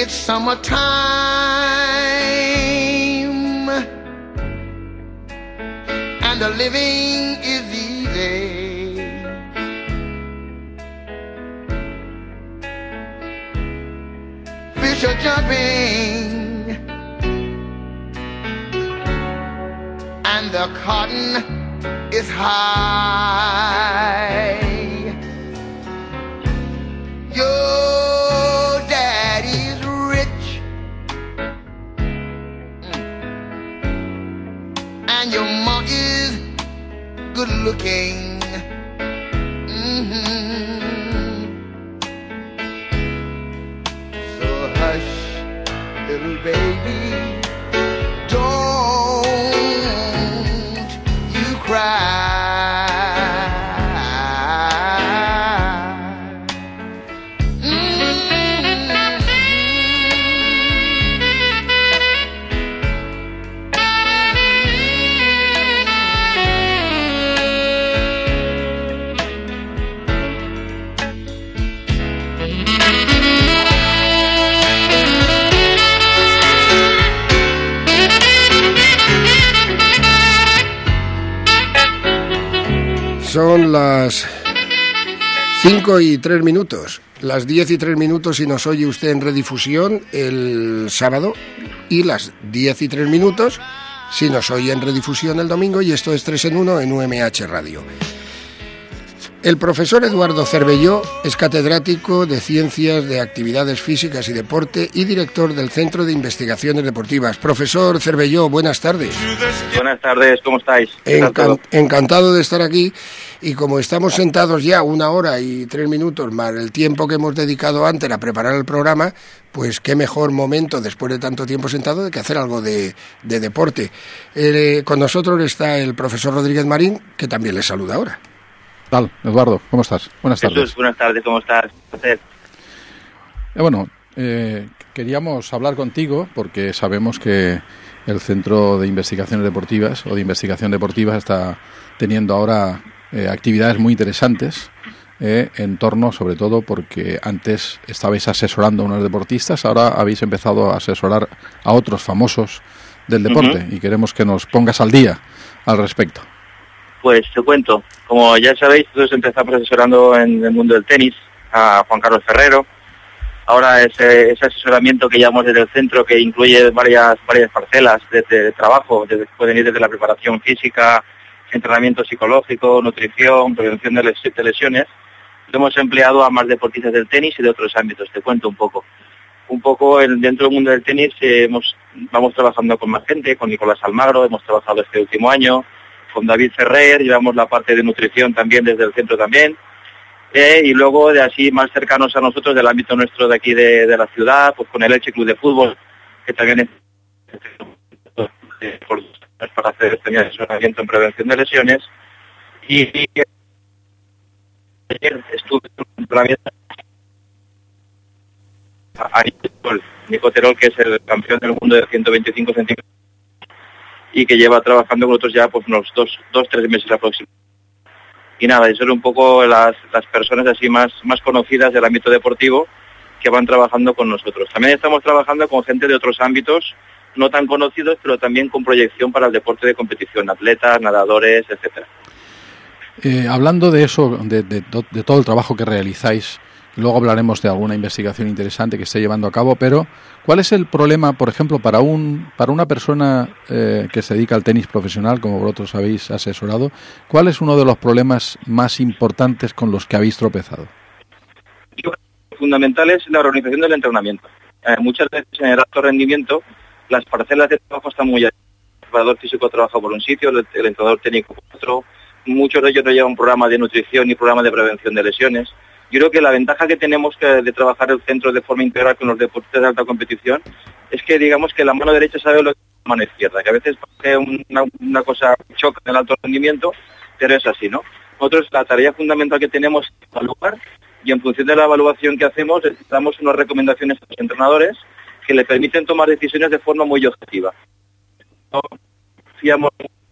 It's summertime and the living is easy. Fish are jumping and the cotton is high. Your daddy's rich and your mom is good looking. So hush, little baby, don't you cry. Son las 5:03, las 10:03 si nos oye usted en redifusión el sábado, y las 10:03 si nos oye en redifusión el domingo, y esto es 3 en 1 en UMH Radio. El profesor Eduardo Cervelló es catedrático de Ciencias de Actividades Físicas y Deporte y director del Centro de Investigaciones Deportivas. Profesor Cervelló, buenas tardes. Buenas tardes, ¿cómo estáis? Encantado de estar aquí, y como estamos sentados ya 1 hora y 3 minutos más el tiempo que hemos dedicado antes a preparar el programa, pues qué mejor momento después de tanto tiempo sentado de que hacer algo de deporte. Con nosotros está el profesor Rodríguez Marín, que también les saluda ahora. ¿Qué tal, Eduardo? ¿Cómo estás? Buenas tardes. Jesús, buenas tardes, ¿cómo estás? Queríamos hablar contigo porque sabemos que el Centro de Investigaciones Deportivas o de Investigación Deportiva está teniendo ahora actividades muy interesantes en torno, sobre todo porque antes estabais asesorando a unos deportistas, ahora habéis empezado a asesorar a otros famosos del deporte y queremos que nos pongas al día al respecto. Pues te cuento, como ya sabéis, nosotros empezamos asesorando en el mundo del tenis a Juan Carlos Ferrero. Ahora ese asesoramiento que llevamos desde el centro, que incluye varias parcelas de trabajo, pueden ir desde la preparación física, entrenamiento psicológico, nutrición, prevención de lesiones. Lo hemos empleado a más deportistas del tenis y de otros ámbitos. Te cuento un poco. Dentro del mundo del tenis vamos trabajando con más gente, con Nicolás Almagro, hemos trabajado este último año, con David Ferrer, llevamos la parte de nutrición también desde el centro también, y luego de así más cercanos a nosotros del ámbito nuestro de aquí de la ciudad, pues con el Elche Club de Fútbol, que también es para hacer este asesoramiento en prevención de lesiones, y ayer estuve en un entrenamiento a Nico Terol, que es el campeón del mundo de 125 centímetros, y que lleva trabajando con nosotros ya pues unos 2-3 meses aproximadamente. Y nada, eso era un poco las personas así más conocidas del ámbito deportivo que van trabajando con nosotros. También estamos trabajando con gente de otros ámbitos no tan conocidos, pero también con proyección para el deporte de competición, atletas, nadadores, etcétera. Hablando de eso, de todo el trabajo que realizáis, luego hablaremos de alguna investigación interesante que esté llevando a cabo, pero ¿cuál es el problema, por ejemplo, para una persona que se dedica al tenis profesional, como vosotros habéis asesorado? ¿Cuál es uno de los problemas más importantes con los que habéis tropezado? Yo creo que lo fundamental es la organización del entrenamiento. Muchas veces en el alto rendimiento las parcelas de trabajo están muy altas. El preparador físico trabaja por un sitio, el entrenador técnico por otro. Muchos de ellos no llevan un programa de nutrición ni programa de prevención de lesiones. Yo creo que la ventaja que tenemos de trabajar el centro de forma integral con los deportistas de alta competición es que digamos que la mano derecha sabe lo que es la mano izquierda, que a veces parece una cosa choca en el alto rendimiento, pero es así, ¿no? Nosotros la tarea fundamental que tenemos es evaluar, y en función de la evaluación que hacemos damos unas recomendaciones a los entrenadores que le permiten tomar decisiones de forma muy objetiva. No fiamos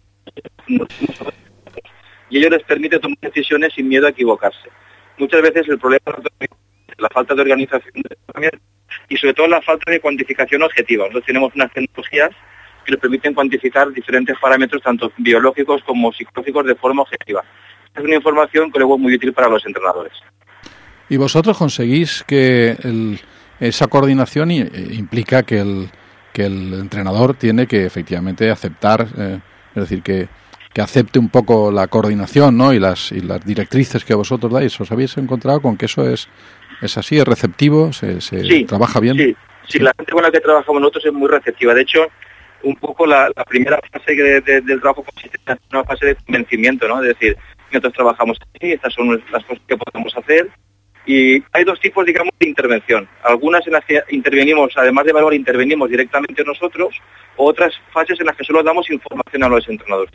y ello les permite tomar decisiones sin miedo a equivocarse. Muchas veces el problema es la falta de organización del entrenamiento y sobre todo la falta de cuantificación objetiva. Nosotros tenemos unas tecnologías que nos permiten cuantificar diferentes parámetros, tanto biológicos como psicológicos, de forma objetiva. Es una información que luego es muy útil para los entrenadores. ¿Y vosotros conseguís que esa coordinación implica que el entrenador tiene que efectivamente aceptar, es decir, que acepte un poco la coordinación, ¿no? y las directrices que vosotros dais? ¿Os habéis encontrado con que eso es así, es receptivo, se sí, trabaja bien? Sí, la gente con la que trabajamos nosotros es muy receptiva. De hecho, un poco la primera fase del trabajo consiste en una fase de convencimiento, ¿no? Es decir, nosotros trabajamos así, estas son las cosas que podemos hacer. Y hay dos tipos, digamos, de intervención. Algunas en las que intervenimos, además de valor, intervenimos directamente nosotros, o otras fases en las que solo damos información a los entrenadores.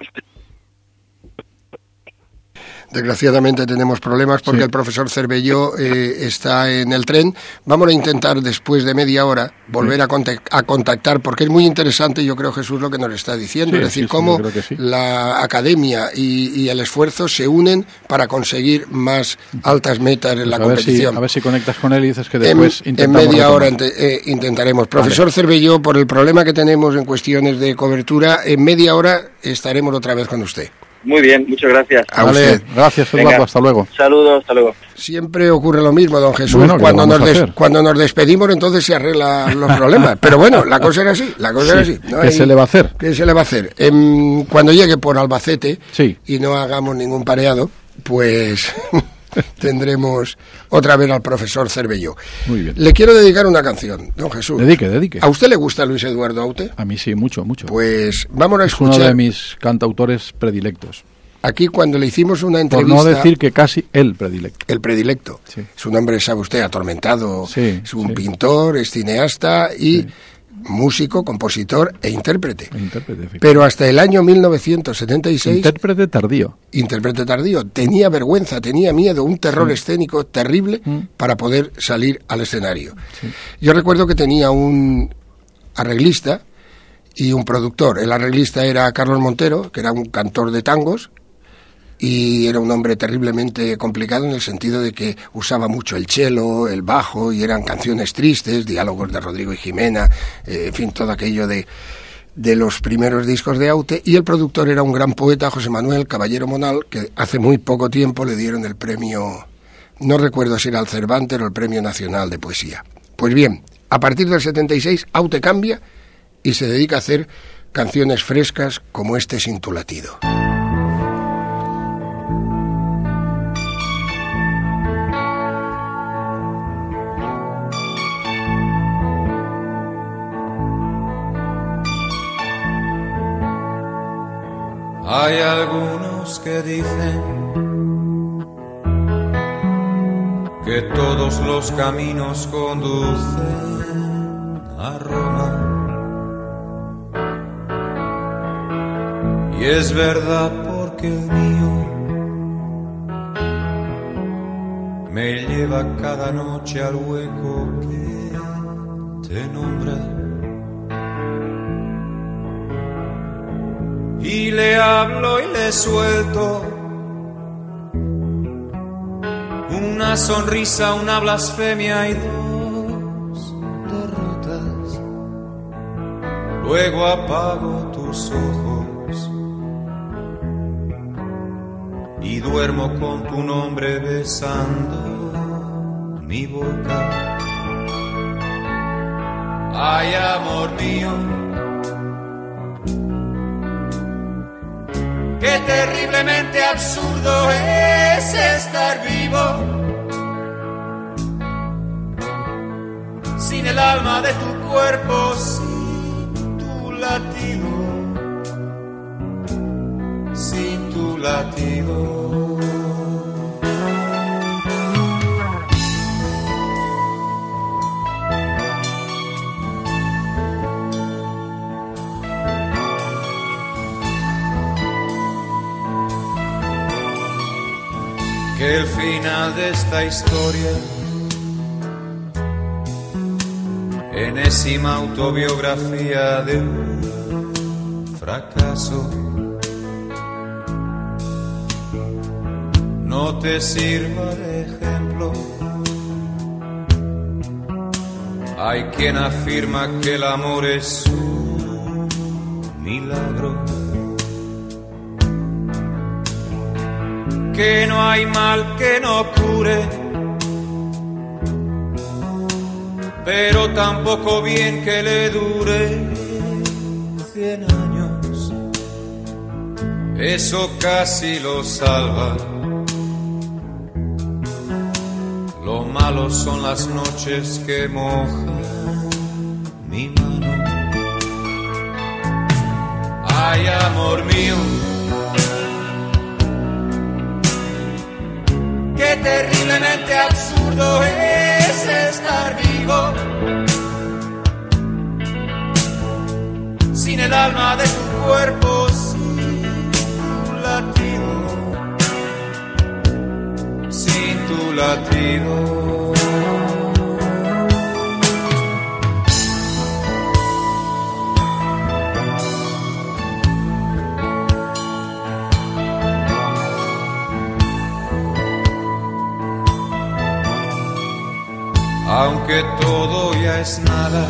Desgraciadamente tenemos problemas porque el profesor Cervelló está en el tren. Vamos a intentar después de media hora volver a contactar, porque es muy interesante, yo creo, Jesús, lo que nos está diciendo. Es decir, cómo la academia y el esfuerzo se unen para conseguir más altas metas en la competición. A ver si conectas con él y dices que después en media hora intentaremos. Profesor Cervelló, por el problema que tenemos en cuestiones de cobertura, en media hora estaremos otra vez con usted. Muy bien, muchas gracias. A usted. Gracias, Eduardo, hasta luego. Saludos, hasta luego. Siempre ocurre lo mismo, don Jesús. Bueno, cuando nos despedimos, entonces se arreglan los problemas. Pero bueno, la cosa era así. ¿Qué se le va a hacer? ¿Qué se le va a hacer? Cuando llegue por Albacete y no hagamos ningún pareado, pues tendremos otra vez al profesor Cervelló. Muy bien. Le quiero dedicar una canción, don Jesús. Dedique. ¿A usted le gusta Luis Eduardo Aute? A mí sí, mucho. Pues vamos a escuchar. Es uno de mis cantautores predilectos. Aquí, cuando le hicimos una entrevista... Por no decir que casi el predilecto. El predilecto. Sí. Su nombre, sabe usted, atormentado. Sí, es un pintor, es cineasta y músico, compositor e intérprete. Pero hasta el año 1976... Intérprete tardío. Tenía vergüenza, tenía miedo, un terror escénico terrible para poder salir al escenario. Sí. Yo recuerdo que tenía un arreglista y un productor. El arreglista era Carlos Montero, que era un cantor de tangos, y era un hombre terriblemente complicado en el sentido de que usaba mucho el cello, el bajo, y eran canciones tristes, diálogos de Rodrigo y Jimena, en fin, todo aquello de los primeros discos de Aute. Y el productor era un gran poeta, José Manuel Caballero Monal, que hace muy poco tiempo le dieron el premio, no recuerdo si era el Cervantes o el Premio Nacional de Poesía. Pues bien, a partir del 76 Aute cambia y se dedica a hacer canciones frescas como este Sin tu latido. Hay algunos que dicen que todos los caminos conducen a Roma. Y es verdad porque el mío me lleva cada noche al hueco que te nombra. Y le hablo y le suelto una sonrisa, una blasfemia y dos derrotas. Luego apago tus ojos y duermo con tu nombre besando mi boca. Ay, amor mío, qué terriblemente absurdo es estar vivo sin el alma de tu cuerpo, sin tu latido, sin tu latido. Que el final de esta historia, enésima autobiografía de un fracaso, no te sirva de ejemplo Hay quien afirma que el amor es un milagro, que no hay mal que no cure, pero tampoco bien que le dure 100 años. Eso casi lo salva. Lo malo son las noches que mojan mi mano. Ay, amor mío, qué terriblemente absurdo es estar vivo sin el alma de tu cuerpo, sin tu latido, sin tu latido. Aunque todo ya es nada,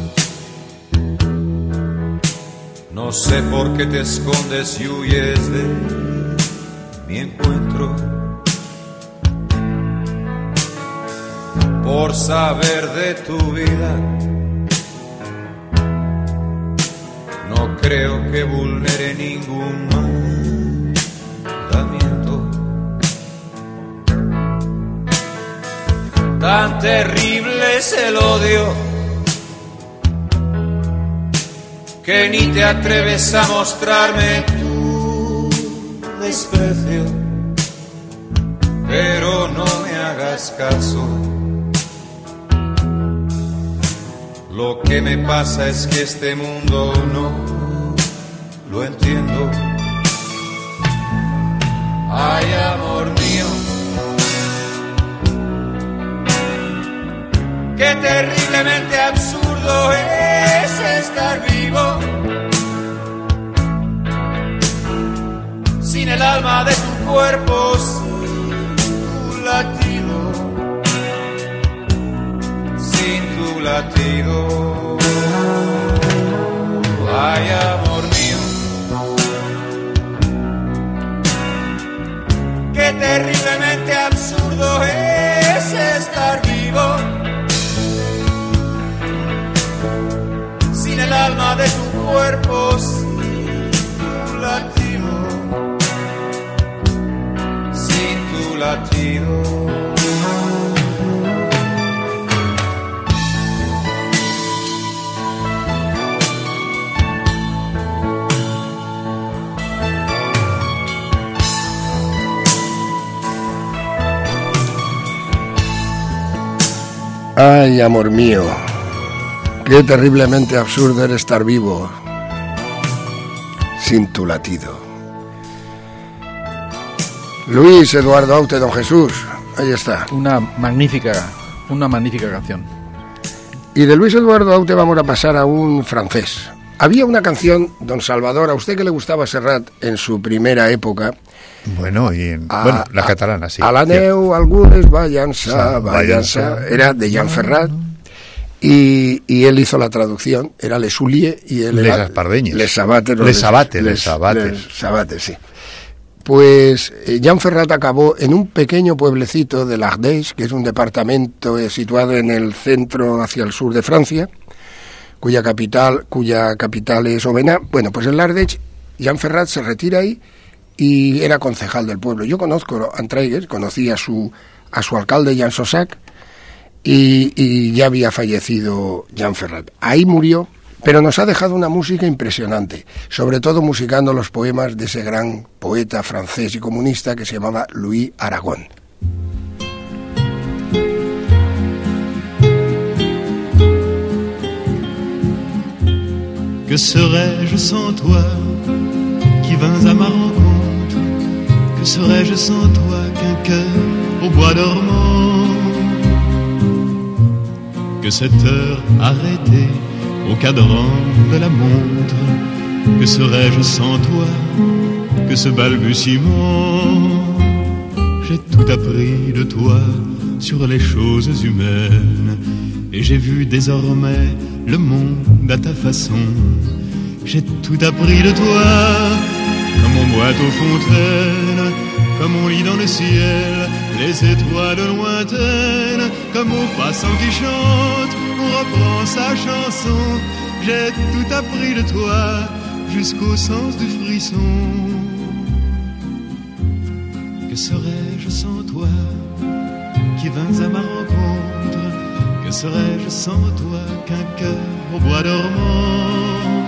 no sé por qué te escondes y huyes de mi encuentro. Por saber de tu vida, no creo que vulnere ningún mandamiento. Tan terrible es el odio que ni te atreves a mostrarme tu desprecio. Pero no me hagas caso. Lo que me pasa es que este mundo no lo entiendo. Ay, amor mío, qué terriblemente absurdo es estar vivo sin el alma de tu cuerpo, sin tu latido, sin tu latido. Ay, amor mío, qué terriblemente absurdo es estar vivo sin el alma de tu cuerpo, sin tu latido, sin tu latido. Ay, amor mío, qué terriblemente absurdo era estar vivo sin tu latido. Luis Eduardo Aute, don Jesús, ahí está. Una magnífica canción. Y de Luis Eduardo Aute vamos a pasar a un francés. Había una canción, don Salvador, a usted que le gustaba Serrat en su primera época. Bueno, la catalana, sí. A la neu, algunos vayansa, era de Jean Ferrat. Y él hizo la traducción, era Les Souliers y él era Les Sabates, sí. Pues Jean Ferrat acabó en un pequeño pueblecito de l'Ardèche, que es un departamento situado en el centro hacia el sur de Francia, cuya capital es Aubenas. Bueno, pues en l'Ardèche Jean Ferrat se retira ahí y era concejal del pueblo. Yo conozco a Entraigues, conocí a su alcalde Jean Sossac, y ya había fallecido Jean Ferrat. Ahí murió, pero nos ha dejado una música impresionante, sobre todo musicando los poemas de ese gran poeta francés y comunista que se llamaba Louis Aragon. Que serais-je sans toi qui vins à ma rencontre? Que serais-je sans toi qu'un cœur au bois dormant? Que cette heure arrêtée au cadran de la montre? Que serais-je sans toi que ce balbutiement? J'ai tout appris de toi sur les choses humaines, et j'ai vu désormais le monde à ta façon. J'ai tout appris de toi, comme on boit aux fontaines, comme on lit dans le ciel les étoiles lointaines, comme au passant qui chante, on reprend sa chanson. J'ai tout appris de toi, jusqu'au sens du frisson. Que serais-je sans toi, qui vins à ma rencontre? Que serais-je sans toi, qu'un cœur au bois dormant?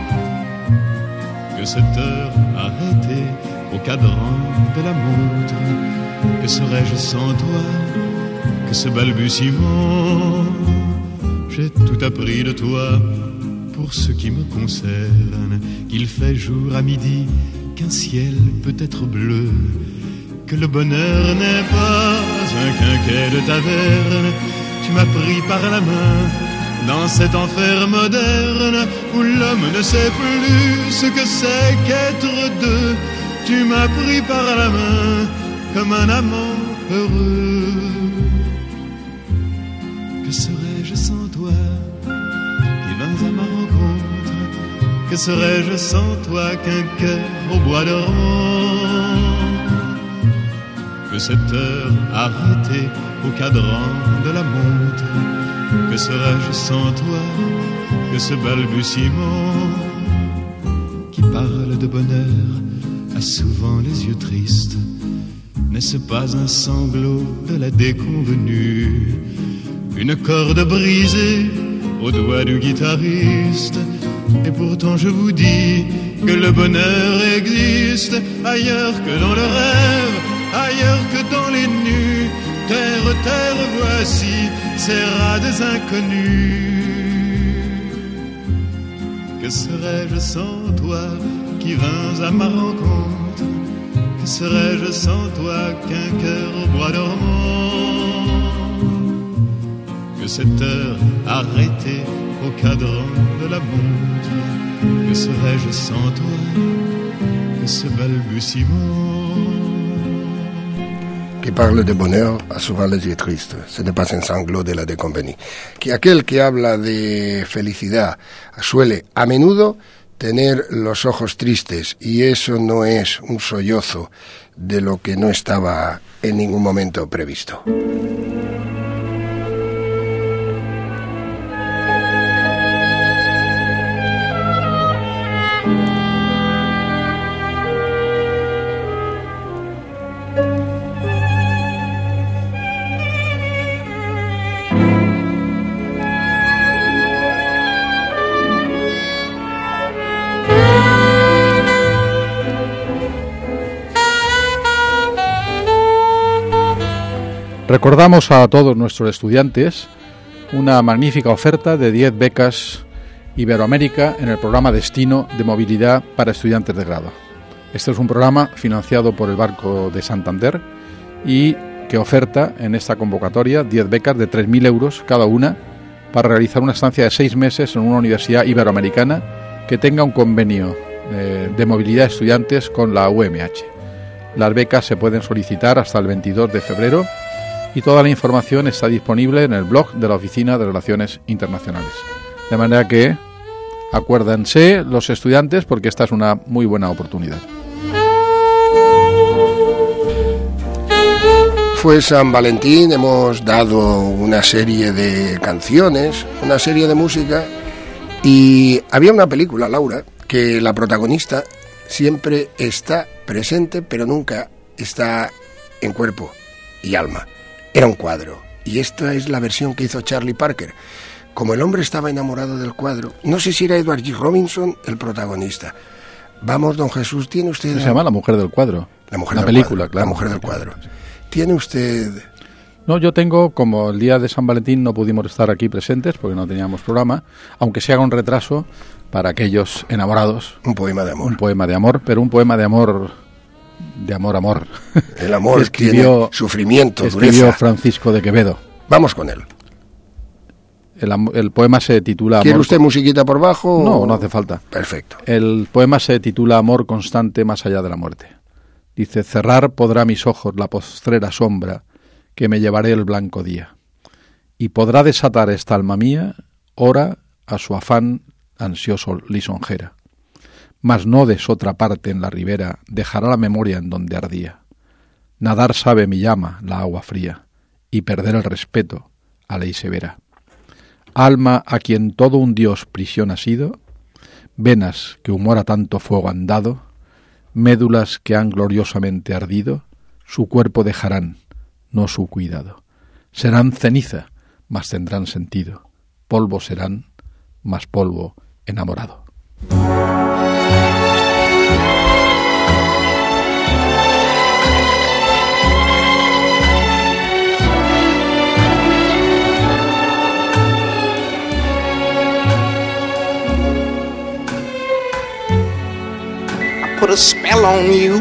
Que cette heure arrêtée au cadran de la montre, que serais-je sans toi, que ce balbutiement? J'ai tout appris de toi, pour ce qui me concerne, qu'il fait jour à midi, qu'un ciel peut être bleu, que le bonheur n'est pas un quinquet de taverne. Tu m'as pris par la main dans cet enfer moderne où l'homme ne sait plus ce que c'est qu'être deux. Tu m'as pris par la main comme un amant heureux. Que serais-je sans toi, qui vins à ma rencontre? Que serais-je sans toi, qu'un cœur au bois dormant? Que cette heure arrêtée au cadran de la montre, que serais-je sans toi, que ce balbutiement qui parle de bonheur a souvent les yeux tristes? N'est-ce pas un sanglot de la déconvenue, une corde brisée au doigt du guitariste? Et pourtant je vous dis que le bonheur existe ailleurs que dans le rêve, ailleurs que dans les nues. Terre, terre, voici ces rades inconnus. Que serais-je sans toi, qui vins à ma rencontre? Que serais-je sans toi, qu'un cœur au bois dormant? Que cette heure arrêtée au cadran de la montre, que serais-je sans toi, que ce balbutiement? Que parle de bonheur a souvent les yeux tristes. Ce n'est pas un sanglot de la déconvenue. Que aquel que habla de felicidad suele a menudo tener los ojos tristes, y eso no es un sollozo de lo que no estaba en ningún momento previsto. Recordamos a todos nuestros estudiantes una magnífica oferta de 10 becas Iberoamérica en el programa Destino de Movilidad para Estudiantes de Grado. Este es un programa financiado por el Banco de Santander y que oferta en esta convocatoria 10 becas de 3.000 euros cada una para realizar una estancia de 6 meses en una universidad iberoamericana que tenga un convenio de movilidad de estudiantes con la UMH. Las becas se pueden solicitar hasta el 22 de febrero y toda la información está disponible en el blog de la Oficina de Relaciones Internacionales. De manera que acuérdense los estudiantes, porque esta es una muy buena oportunidad. Fue San Valentín, hemos dado una serie de canciones, una serie de música, y había una película, Laura, que la protagonista siempre está presente, pero nunca está en cuerpo y alma. Era un cuadro, y esta es la versión que hizo Charlie Parker. Como el hombre estaba enamorado del cuadro, no sé si era Edward G. Robinson el protagonista. Vamos, don Jesús, ¿tiene usted...? Se llama La mujer del cuadro. La película, cuadro, claro. La mujer del cuadro. ¿Tiene usted...? No, yo tengo, como el día de San Valentín no pudimos estar aquí presentes porque no teníamos programa, aunque se haga un retraso para aquellos enamorados. Un poema de amor. Un poema de amor, pero un poema de amor... De amor. El amor tiene sufrimiento, escribió dureza. Francisco de Quevedo. Vamos con él. El poema se titula... ¿Quiere usted musiquita por bajo? No, no hace falta. Perfecto. El poema se titula Amor constante más allá de la muerte. Dice, cerrar podrá mis ojos la postrera sombra, que me llevaré el blanco día. Y podrá desatar esta alma mía, ora a su afán ansioso lisonjera. Mas no des otra parte en la ribera, dejará la memoria en donde ardía. Nadar sabe mi llama, la agua fría, y perder el respeto, a ley severa. Alma a quien todo un dios prisión ha sido, venas que humor a tanto fuego han dado, médulas que han gloriosamente ardido, su cuerpo dejarán, no su cuidado. Serán ceniza, mas tendrán sentido. Polvo serán, mas polvo enamorado. Put a spell on you.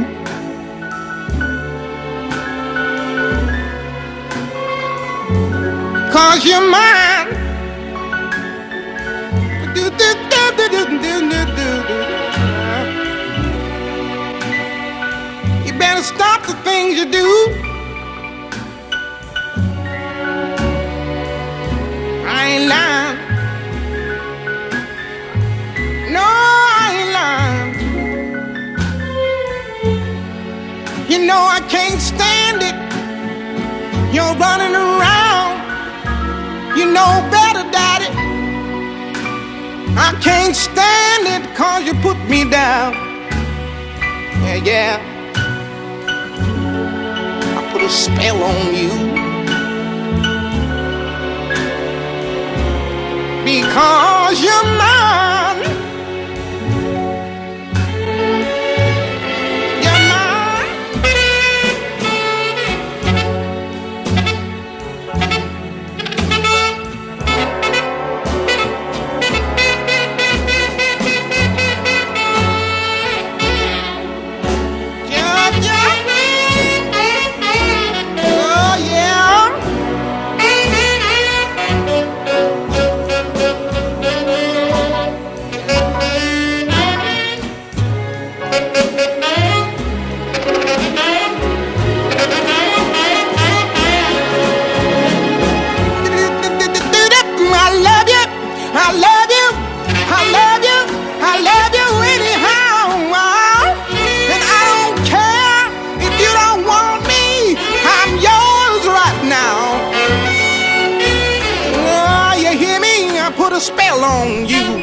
Cause you're mine. You better stop the things you do. I ain't lying. No, I ain't lying. You know I can't stand it. You're running around. You know better, Daddy. I can't stand it 'cause you put me down. Yeah, yeah. I put a spell on you. Because you're mine. Spell on you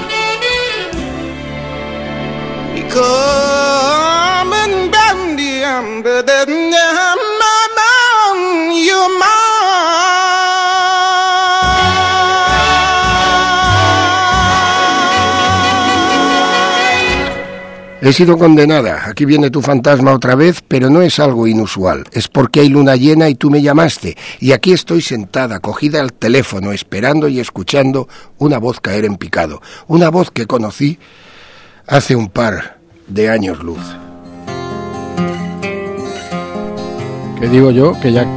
because you're mine. He sido condenada. Aquí viene tu fantasma otra vez, pero no es algo inusual. Es porque hay luna llena y tú me llamaste. Y aquí estoy sentada, cogida al teléfono, esperando y escuchando una voz caer en picado. Una voz que conocí hace un par de años luz. ¿Qué digo yo? Que ya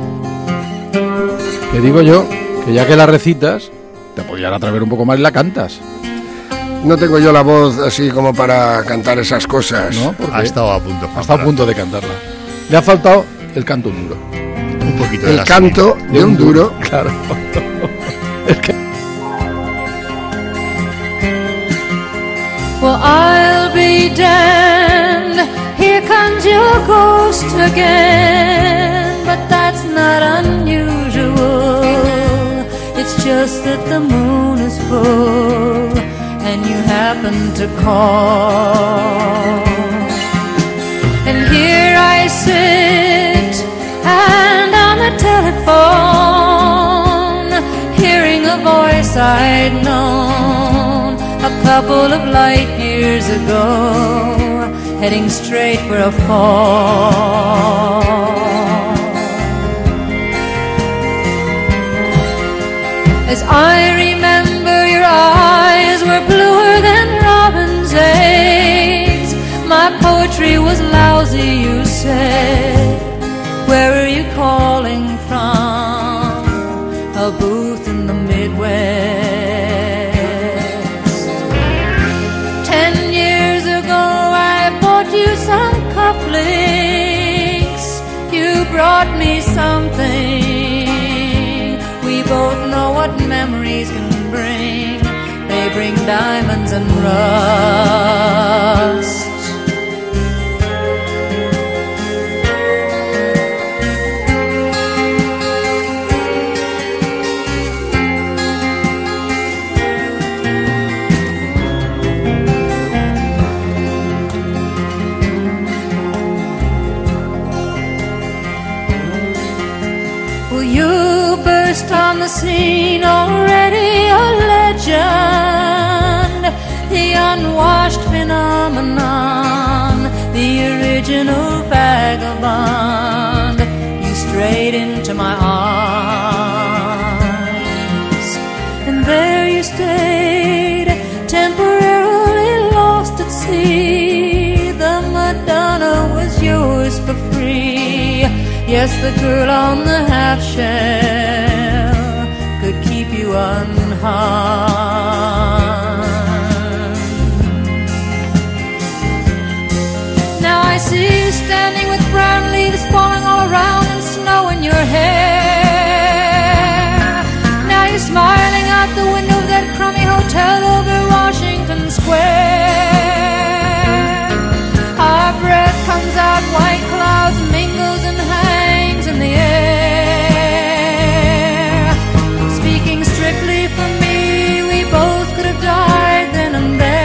que la recitas, te podías atrever un poco más y la cantas. No tengo yo la voz así como para cantar esas cosas. ¿No? Ha estado a punto. Ha estado a punto de cantarla. Le ha faltado el canto duro. Un poquito de el canto de un duro. Claro. Es que... Well, I'll be damned. Here comes your ghost again. But that's not unusual. It's just that the moon is full and you happen to call. And here I sit and on the telephone, hearing a voice I'd known a couple of light years ago, heading straight for a fall. As I remember, your eyes were bluer than robin's eggs. My poetry was lousy, you said. Where are you calling from? A booth in the Midwest. 10 years ago I bought you some cufflinks. something. We both know what memories can bring. They bring diamonds and rust. On the scene, already a legend, the unwashed phenomenon, the original vagabond. You strayed into my arms, and there you stayed, temporarily lost at sea. The Madonna was yours for free. Yes, the girl on the half shell could keep you unharmed. Now I see you standing with brown leaves falling all around and snow in your hair. Now you're smiling out the window of that crummy hotel over Washington Square. Our breath comes out, white clouds mingles and hangs in the air. Speaking strictly for me, we both could have died then and there.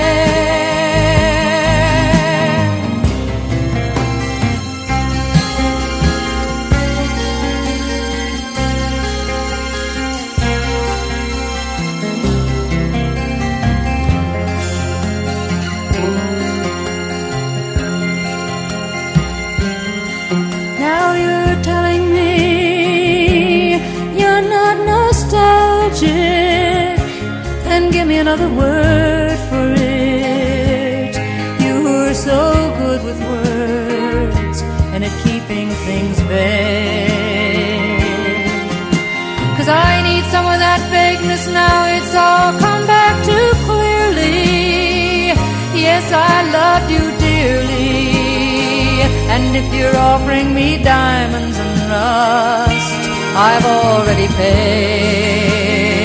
Now you're telling me you're not nostalgic, then give me another word for it. You were so good with words and at keeping things vague. 'Cause I need some of that vagueness now, it's all come back too clearly. Yes, I loved you dearly, and if you're offering me diamonds and rust, I've already paid.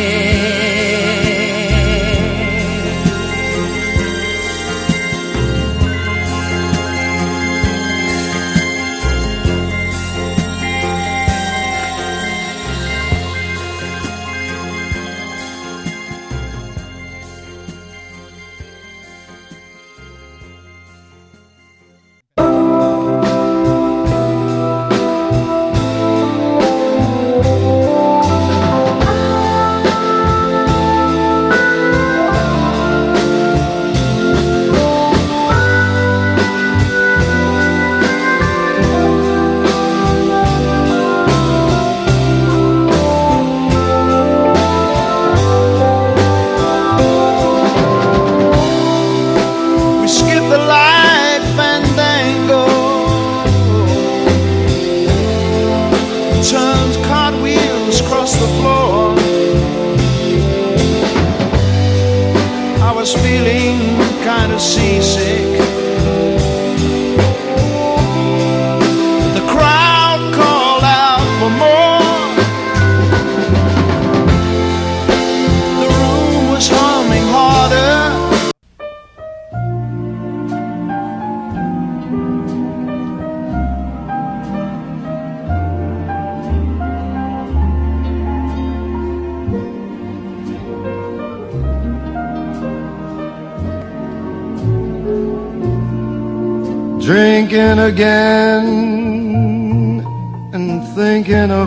Drinking again and thinking of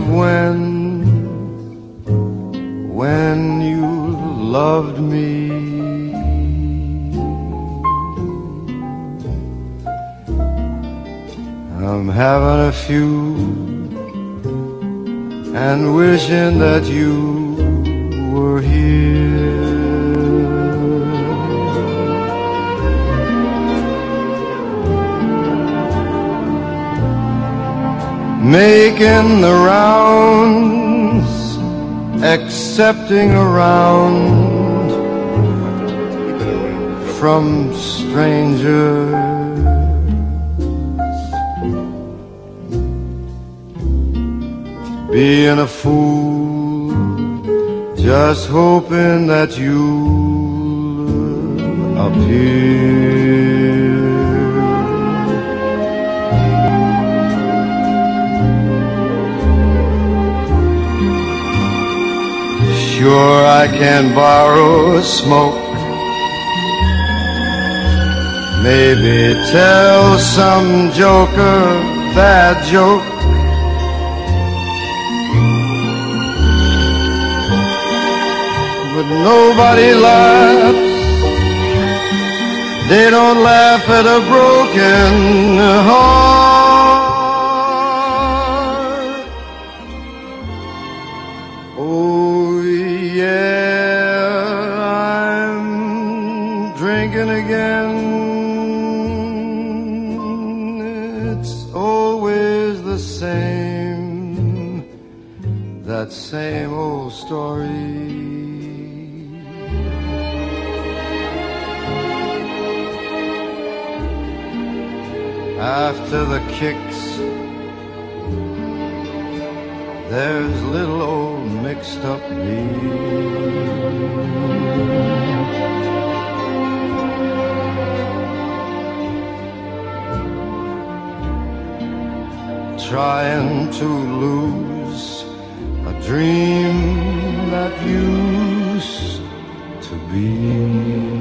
when you loved me. I'm having a few and wishing that you were here. Making the rounds, accepting around from strangers. being a fool, just hoping that you'll appear. Sure, I can borrow a smoke, maybe tell some joker that joke. But nobody laughs, they don't laugh at a broken heart. Oh yeah, I'm drinking again. It's always the same, that same old story. After the kicks, there's little old mixed up me. Trying to lose a dream that used to be.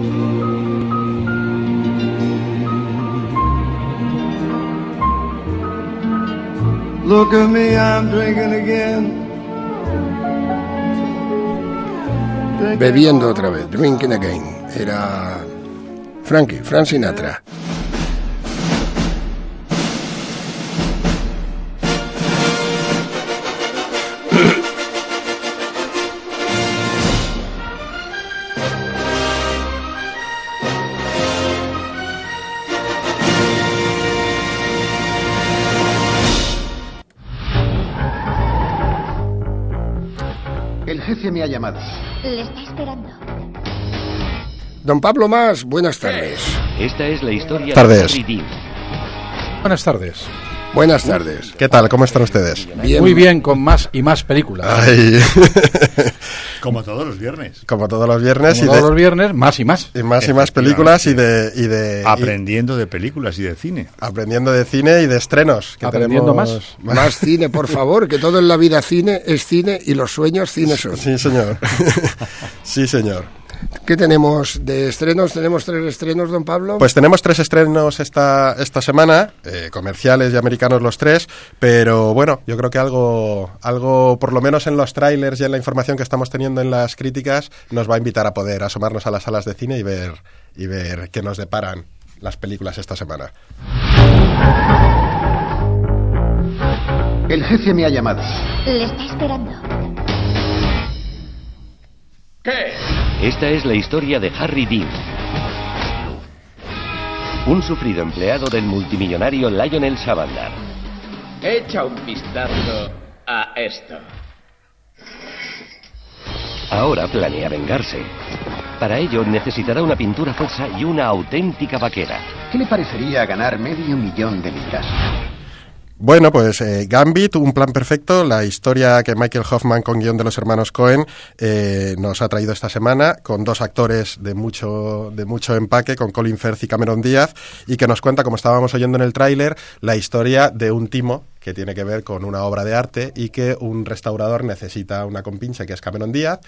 Look at me, I'm drinking again. Bebiendo otra vez, drinking again. Era Frank Sinatra. El jefe me ha llamado. Le está esperando. Don Pablo Mas, buenas tardes. Esta es la historia Tardes. de Harry Dean. Buenas tardes. Buenas tardes. ¿Qué tal? ¿Cómo están ustedes? Bien. Muy bien, con más y más películas. Ay. Como todos los viernes. Como todos los viernes. Como todos los viernes, más y más. Y más y más películas y de Aprendiendo de películas y de cine. Aprendiendo de cine y de estrenos. Que Aprendiendo tenemos... Más cine, por favor, que todo en la vida cine es cine y los sueños cine son. Sí, señor. Sí, señor. ¿Qué tenemos de estrenos? ¿Tenemos 3 estrenos, don Pablo? Pues tenemos 3 estrenos esta semana, comerciales y americanos los 3, pero bueno, yo creo que algo por lo menos en los trailers y en la información que estamos teniendo en las críticas, nos va a invitar a poder asomarnos a las salas de cine y ver qué nos deparan las películas esta semana. El jefe me ha llamado. Le está esperando. ¿Qué? Esta es la historia de Harry Dean, un sufrido empleado del multimillonario Lionel Savandar. Echa un vistazo a esto. Ahora planea vengarse. Para ello necesitará una pintura falsa y una auténtica vaquera. ¿Qué le parecería ganar $500,000 de libras? Bueno, pues Gambit, un plan perfecto, la historia que Michael Hoffman con guión de los hermanos Coen nos ha traído esta semana, con 2 actores de mucho empaque, con Colin Firth y Cameron Díaz, y que nos cuenta, como estábamos oyendo en el tráiler, la historia de un timo que tiene que ver con una obra de arte y que un restaurador necesita una compinche que es Cameron Díaz.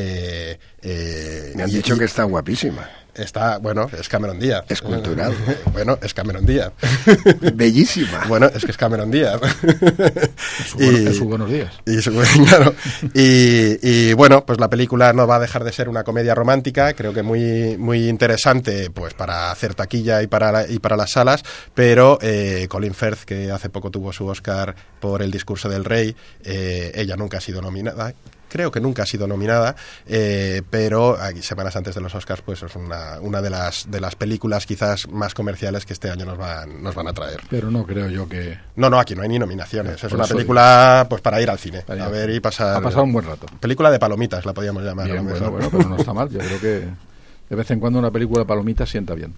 Me han dicho que está guapísima. Bueno, es Cameron Díaz. Es cultural. Bueno, es Cameron Díaz. Bellísima. Bueno, es que es Cameron Díaz. Es su buenos días. Claro. Y bueno, pues la película no va a dejar de ser una comedia romántica, creo que muy, muy interesante pues para hacer taquilla y para las salas, pero Colin Firth, que hace poco tuvo su Oscar por El discurso del rey, ella nunca ha sido nominada. Creo que nunca ha sido nominada, pero semanas antes de los Oscars pues es una de las películas quizás más comerciales que este año nos van a traer. Pero no creo yo que... No, aquí no hay ni nominaciones. Es una película pues para ir al cine, a ver y pasar... A pasar un buen rato. Película de palomitas, la podríamos llamar. Bien, bueno, pero no está mal. Yo creo que de vez en cuando una película de palomitas sienta bien.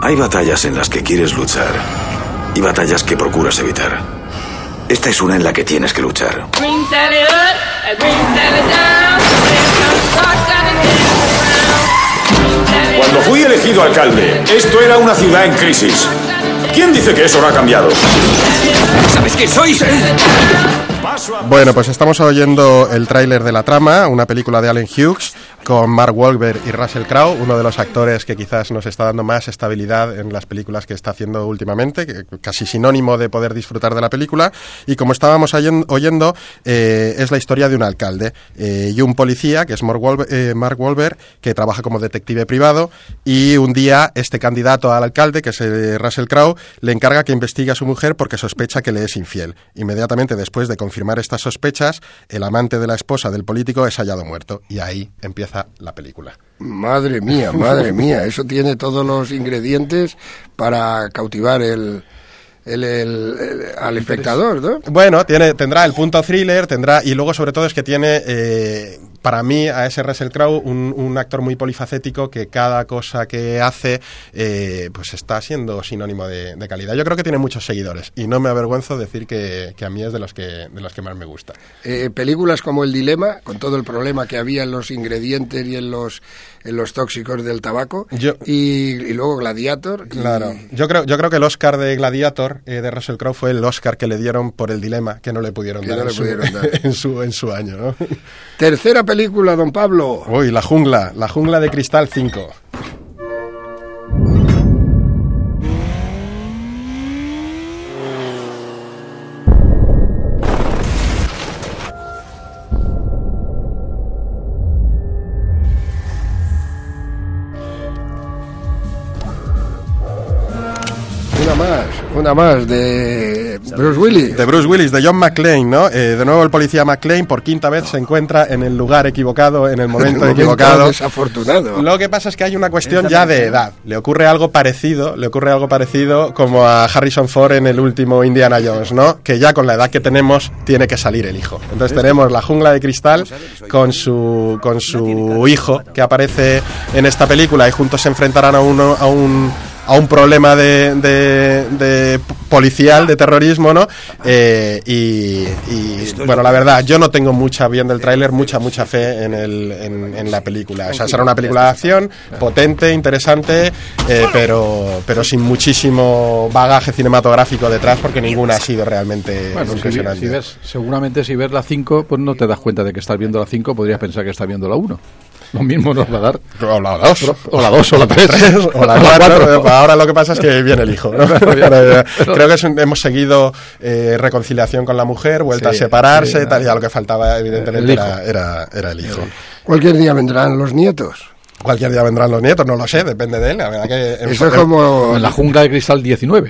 Hay batallas en las que quieres luchar y batallas que procuras evitar. Esta es una en la que tienes que luchar. Cuando fui elegido alcalde, esto era una ciudad en crisis. ¿Quién dice que eso no ha cambiado? ¿Sabes quién sois? Bueno, pues estamos oyendo el tráiler de La Trama, una película de Allen Hughes con Mark Wahlberg y Russell Crowe, uno de los actores que quizás nos está dando más estabilidad en las películas que está haciendo últimamente, casi sinónimo de poder disfrutar de la película. Y como estábamos oyendo, es la historia de un alcalde y un policía, que es Mark Wahlberg, que trabaja como detective privado, y un día este candidato al alcalde, que es Russell Crowe, le encarga que investigue a su mujer porque sospecha que le es infiel. Inmediatamente después de confirmar estas sospechas, el amante de la esposa del político es hallado muerto, y ahí empieza la película. Madre mía, eso tiene todos los ingredientes para cautivar al espectador, ¿no? Bueno, tendrá el punto thriller, y luego sobre todo es que tiene, para mí, a ese Russell Crowe, un actor muy polifacético que cada cosa que hace, pues está siendo sinónimo de calidad. Yo creo que tiene muchos seguidores y no me avergüenzo decir que a mí es de los que más me gusta. Películas como El Dilema, con todo el problema que había en los ingredientes y en los tóxicos del tabaco, y luego Gladiator. Claro, yo creo que el Oscar de Gladiator de Russell Crowe fue el Oscar que le dieron por El Dilema, que no le pudieron dar en su año, ¿no? Tercera película, don Pablo. Uy, La Jungla de Cristal 5. Una más de Bruce Willis. De Bruce Willis, de John McClane, ¿no? De nuevo el policía McClane por quinta vez se encuentra en el lugar equivocado, en el momento equivocado. Desafortunado. Lo que pasa es que hay una cuestión ya de edad. Le ocurre algo parecido como a Harrison Ford en el último Indiana Jones, ¿no? Que ya con la edad que tenemos tiene que salir el hijo. Entonces tenemos La Jungla de Cristal con su hijo que aparece en esta película y juntos se enfrentarán a un problema de policial, de terrorismo, ¿no? Y bueno, la verdad, yo no tengo mucha viendo el tráiler, mucha fe en la película. O sea, será una película de acción, potente, interesante, pero sin muchísimo bagaje cinematográfico detrás, porque ninguna ha sido realmente impresionante. Seguramente si ves la 5, pues no te das cuenta de que estás viendo la 5, podrías pensar que estás viendo la 1. Lo mismo nos va a dar. O la 2. O la 2, o la 3. O la 4. Ahora lo que pasa es que viene el hijo, ¿no? Creo que hemos seguido reconciliación con la mujer, vuelta a separarse, tal, ya lo que faltaba evidentemente era el hijo. Cualquier día vendrán los nietos. Cualquier día vendrán los nietos, no lo sé, depende de él. La verdad que eso es como en La Jungla de Cristal 19.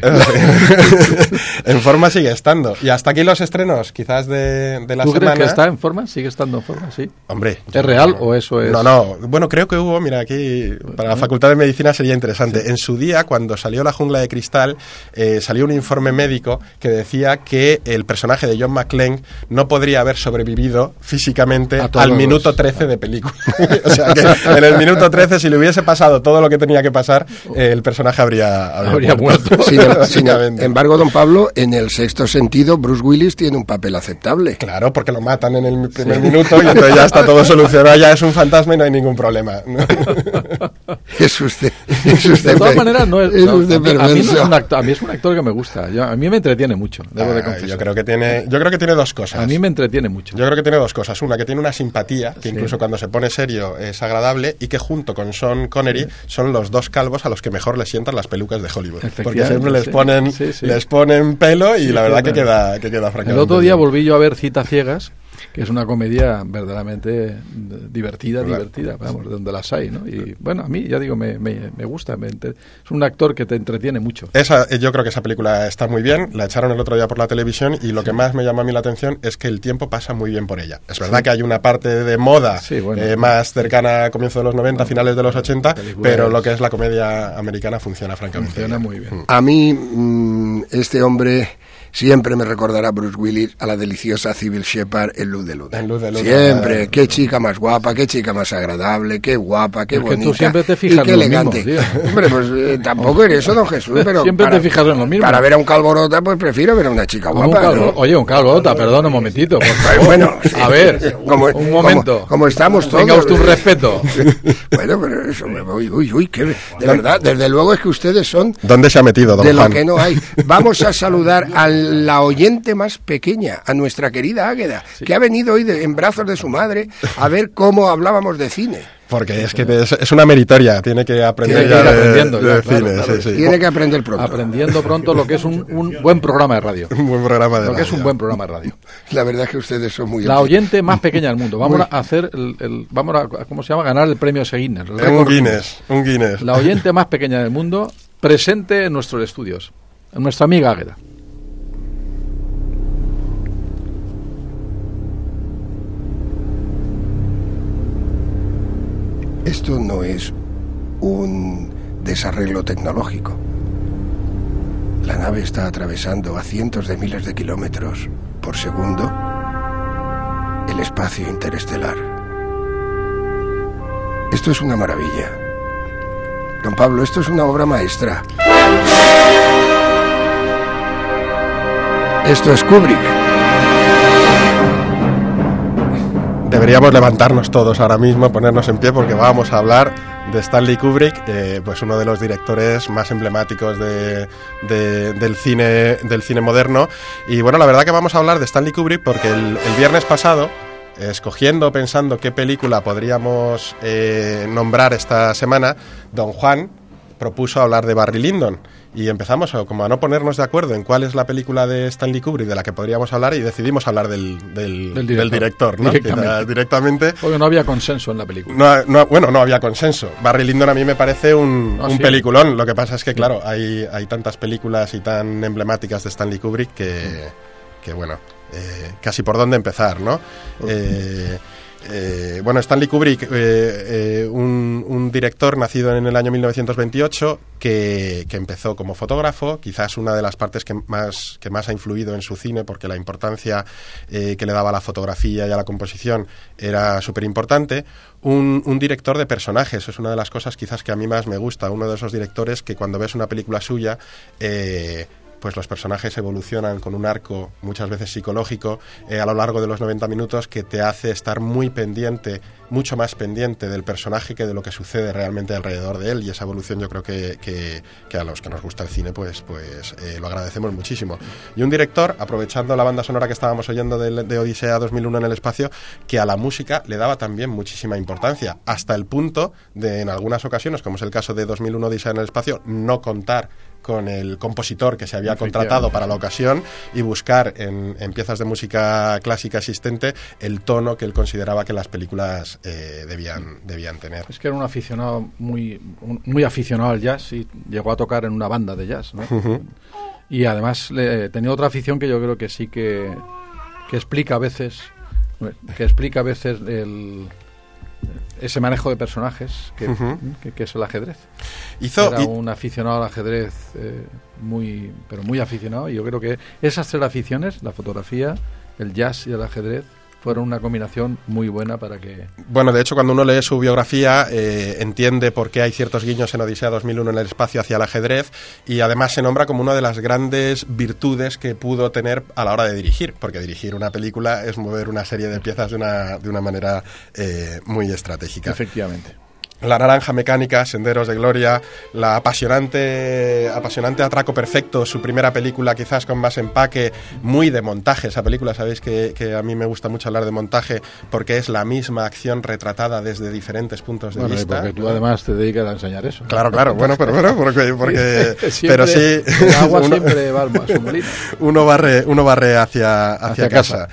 En forma sigue estando. Y hasta aquí los estrenos, quizás de la semana. ¿Tú crees que está en forma? ¿Sigue estando en forma? Sí. Hombre. ¿Es real o eso es...? No. Bueno, creo que hubo, mira, aquí para la Facultad de Medicina sería interesante. Sí. En su día, cuando salió La Jungla de Cristal, salió un informe médico que decía que el personaje de John McClane no podría haber sobrevivido físicamente al minuto 13 de película. O sea, que en el minuto 13, si le hubiese pasado todo lo que tenía que pasar, el personaje habría muerto. Sin embargo, don Pablo, en El Sexto Sentido, Bruce Willis tiene un papel aceptable. Claro, porque lo matan en el primer minuto y entonces ya está todo solucionado, ya es un fantasma y no hay ningún problema. Es usted de todas maneras, no es usted perverso. A mí es un actor que me gusta. A mí me entretiene mucho, debo de confesar. Yo creo que tiene dos cosas. A mí me entretiene mucho. Yo creo que tiene dos cosas. Una, que tiene una simpatía, que incluso cuando se pone serio es agradable, y que junto con Sean Connery son los dos calvos a los que mejor les sientan las pelucas de Hollywood, porque siempre les ponen pelo y la verdad que queda francamente. El otro día volví yo a ver Citas Ciegas, que es una comedia verdaderamente divertida, vamos, de donde las hay, ¿no? Y bueno, a mí, ya digo, me gusta, es un actor que te entretiene mucho. Yo creo que esa película está muy bien, la echaron el otro día por la televisión y lo que más me llama a mí la atención es que el tiempo pasa muy bien por ella. Es verdad que hay una parte de moda más cercana a comienzos de los 90, finales de los 80, pero lo que es la comedia americana funciona francamente muy bien. A mí, este hombre siempre me recordará Bruce Willis a la deliciosa Cybill Shepherd en Luz de Luna. En Luz de Luna. Siempre, qué chica más guapa, qué chica más agradable, qué guapa, qué bonita. Que tú siempre te fijas y qué en lo elegante. mismo, tío. Hombre, pues tampoco eres eso, don Jesús, pero siempre te fijas en lo mismo. Para ver a un calborota, pues prefiero ver a una chica guapa. ¿No? Oye, un calborota, perdón un momentito, por favor. Bueno, a ver, un momento. Como estamos todos. Tenga usted un respeto. Bueno, pero eso, uy, que de verdad, desde luego es que ustedes son... ¿Dónde se ha metido, don de Juan? lo que no hay. Vamos a saludar a la oyente más pequeña, a nuestra querida Águeda, que ha venido hoy en brazos de su madre a ver cómo hablábamos de cine. Porque es que es una meritoria, tiene que aprender de cine. Claro. Sí. Tiene que aprender pronto. Aprendiendo pronto lo que es un buen programa de radio. Un buen programa de radio. Lo que es un buen programa de radio. La verdad es que ustedes son muy... La oyente más pequeña del mundo. Vamos a hacer vamos a ¿cómo se llama? Ganar el premio Guinness. Un Guinness. La oyente más pequeña del mundo, presente en nuestros estudios. Nuestra amiga Águeda. Esto no es un desarreglo tecnológico. La nave está atravesando a cientos de miles de kilómetros por segundo el espacio interestelar. Esto es una maravilla. Don Pablo, esto es una obra maestra. Esto es Kubrick. Deberíamos levantarnos todos ahora mismo, ponernos en pie, porque vamos a hablar de Stanley Kubrick, pues uno de los directores más emblemáticos del cine moderno. Y bueno, la verdad que vamos a hablar de Stanley Kubrick porque el viernes pasado, pensando qué película podríamos nombrar esta semana, don Juan propuso hablar de Barry Lyndon. Y empezamos como a no ponernos de acuerdo en cuál es la película de Stanley Kubrick de la que podríamos hablar, y decidimos hablar del director, ¿no? Directamente. Porque no había consenso en la película. No había consenso. Barry Lyndon a mí me parece un peliculón. Lo que pasa es que, claro, hay tantas películas y tan emblemáticas de Stanley Kubrick que bueno, casi por dónde empezar, ¿no? Bueno, Stanley Kubrick, un director nacido en el año 1928 que empezó como fotógrafo, quizás una de las partes que más ha influido en su cine, porque la importancia que le daba a la fotografía y a la composición era súper importante. Un director de personajes, es una de las cosas quizás que a mí más me gusta, uno de esos directores que cuando ves una película suya... pues los personajes evolucionan con un arco muchas veces psicológico a lo largo de los 90 minutos que te hace estar mucho más pendiente del personaje que de lo que sucede realmente alrededor de él, y esa evolución yo creo que a los que nos gusta el cine pues lo agradecemos muchísimo. Y un director, aprovechando la banda sonora que estábamos oyendo de Odisea 2001 en el espacio, que a la música le daba también muchísima importancia, hasta el punto de en algunas ocasiones, como es el caso de 2001 Odisea en el espacio, no contar con el compositor que se había contratado para la ocasión y buscar en piezas de música clásica existente el tono que él consideraba que las películas debían tener. Es que era un aficionado muy aficionado al jazz y llegó a tocar en una banda de jazz, ¿no? Uh-huh. Y además tenía otra afición que yo creo que sí que explica a veces ese manejo de personajes que es el ajedrez. Era un aficionado al ajedrez muy aficionado, y yo creo que esas tres aficiones, la fotografía, el jazz y el ajedrez, fueron una combinación muy buena para que... Bueno, de hecho, cuando uno lee su biografía, entiende por qué hay ciertos guiños en Odisea 2001 en el espacio hacia el ajedrez, y además se nombra como una de las grandes virtudes que pudo tener a la hora de dirigir, porque dirigir una película es mover una serie de piezas de una manera muy estratégica. Efectivamente. La Naranja Mecánica, Senderos de Gloria, la apasionante Atraco Perfecto, su primera película quizás con más empaque, muy de montaje. Esa película, sabéis que a mí me gusta mucho hablar de montaje porque es la misma acción retratada desde diferentes puntos de vista. Porque tú además te dedicas a enseñar eso. Claro, porque siempre, pero sí, el agua siempre va a su molino. Uno barre hacia casa.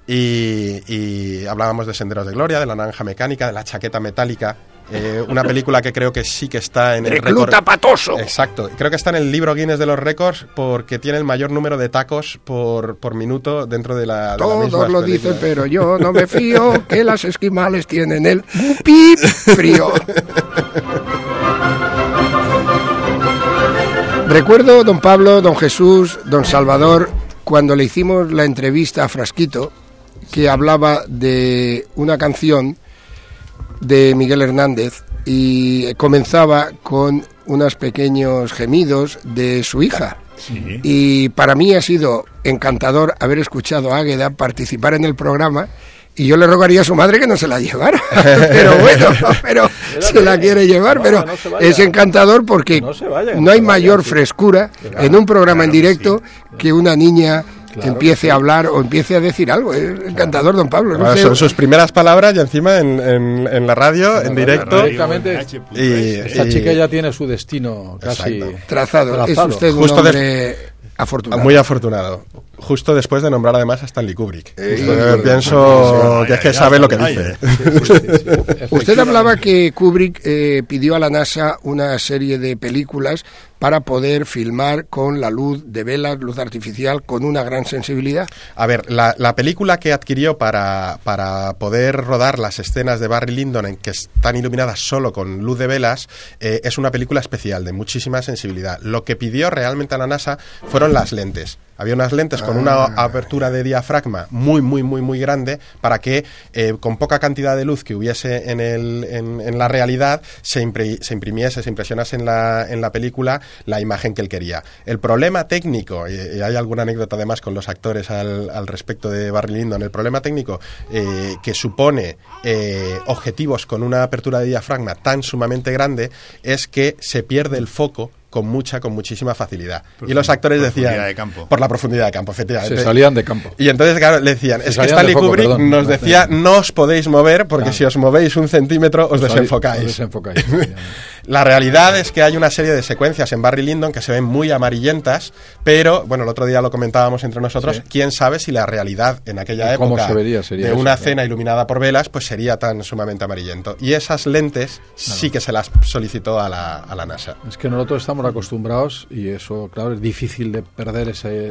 Y hablábamos de Senderos de Gloria, de La Naranja Mecánica, de La Chaqueta Metálica, una película que creo que sí que está en el ¡Recluta patoso! Exacto, creo que está en el libro Guinness de los récords porque tiene el mayor número de tacos por minuto dentro de la Todos misma lo película. dicen, pero yo no me fío que las esquimales tienen el pip frío. Recuerdo, don Pablo, don Jesús, don Salvador, cuando le hicimos la entrevista a Frasquito, que hablaba de una canción de Miguel Hernández y comenzaba con unos pequeños gemidos de su hija. Sí. Y para mí ha sido encantador haber escuchado a Águeda participar en el programa, y yo le rogaría a su madre que no se la llevara. Pero bueno, pero se la quiere llevar, pero es encantador porque no hay mayor frescura en un programa en directo que una niña empiece a hablar o empiece a decir algo. Es encantador, don Pablo. No sé. Son sus primeras palabras y encima en la radio, en directo. Y esta chica ya tiene su destino casi trazado. Es usted un hombre afortunado. Muy afortunado. Justo después de nombrar además a Stanley Kubrick. Pienso que es que sabe lo que dice. Usted hablaba que Kubrick pidió a la NASA una serie de películas para poder filmar con la luz de velas, luz artificial, con una gran sensibilidad. A ver, la película que adquirió para poder rodar las escenas de Barry Lyndon en que están iluminadas solo con luz de velas, es una película especial, de muchísima sensibilidad. Lo que pidió realmente a la NASA fueron las lentes. Había unas lentes con una apertura de diafragma muy grande para que con poca cantidad de luz que hubiese en la realidad se impresionase en la película la imagen que él quería. El problema técnico, y hay alguna anécdota además con los actores al respecto de Barry Lyndon, el problema técnico que supone objetivos con una apertura de diafragma tan sumamente grande es que se pierde el foco con muchísima facilidad. Y los actores decían... Por la profundidad de campo, efectivamente. Se salían de campo. Y entonces, claro, le decían, es que Stanley Kubrick nos decía, no os podéis mover porque si os movéis un centímetro os desenfocáis. La realidad es que hay una serie de secuencias en Barry Lyndon que se ven muy amarillentas, pero, bueno, el otro día lo comentábamos entre nosotros, quién sabe si la realidad en aquella época de una cena iluminada por velas, pues sería tan sumamente amarillento. Y esas lentes sí que se las solicitó a la NASA. Es que nosotros estamos acostumbrados, y eso, claro, es difícil de perder